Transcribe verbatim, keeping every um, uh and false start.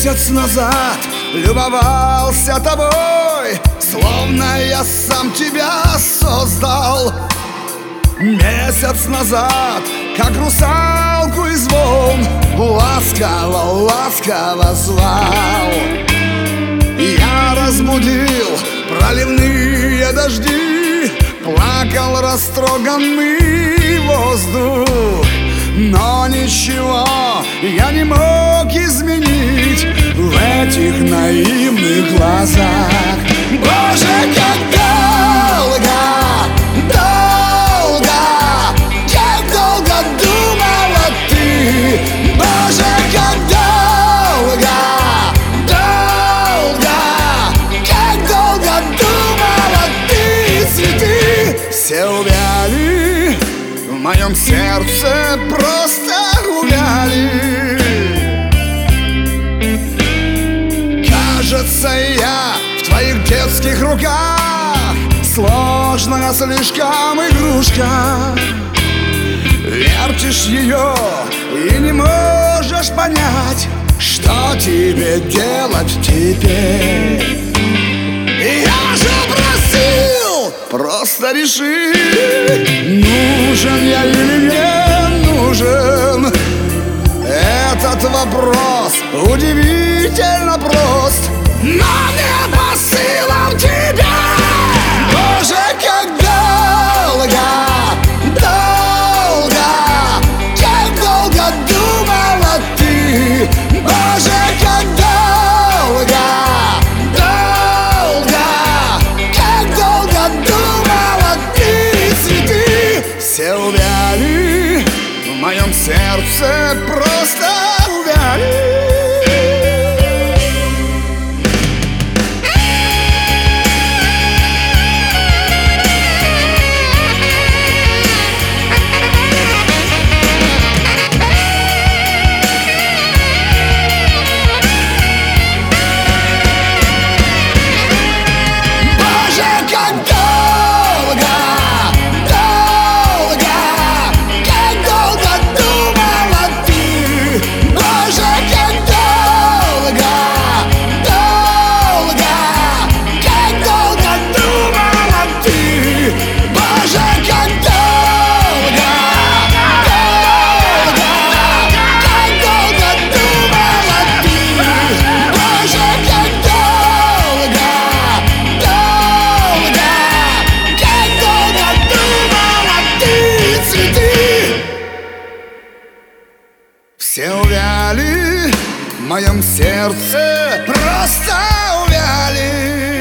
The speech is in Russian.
Месяц назад любовался тобой, словно я сам тебя создал. Месяц назад, как русалку из волн, ласково, ласково звал. Я разбудил проливные дожди, плакал растроганный воздух. Но ничего я не мог изменить в этих наивных глазах. Боже, как долго, долго, как долго думала ты. Боже, как долго, долго, как долго думала ты. Цветы все увяли, в моем сердце просто увяли. Кажется, я в твоих детских руках сложная слишком игрушка. Вертишь ее и не можешь понять, что тебе делать теперь. Я же просил, просто реши, нужен я или не нужен. Этот вопрос удивительно прост, но не по силам тебя. Боже, как долго, долго, как долго думала ты. Боже, как долго, долго, как долго думала ты. Цветы все увяли, в моем сердце просто увяли. Все увяли, в моем сердце просто увяли.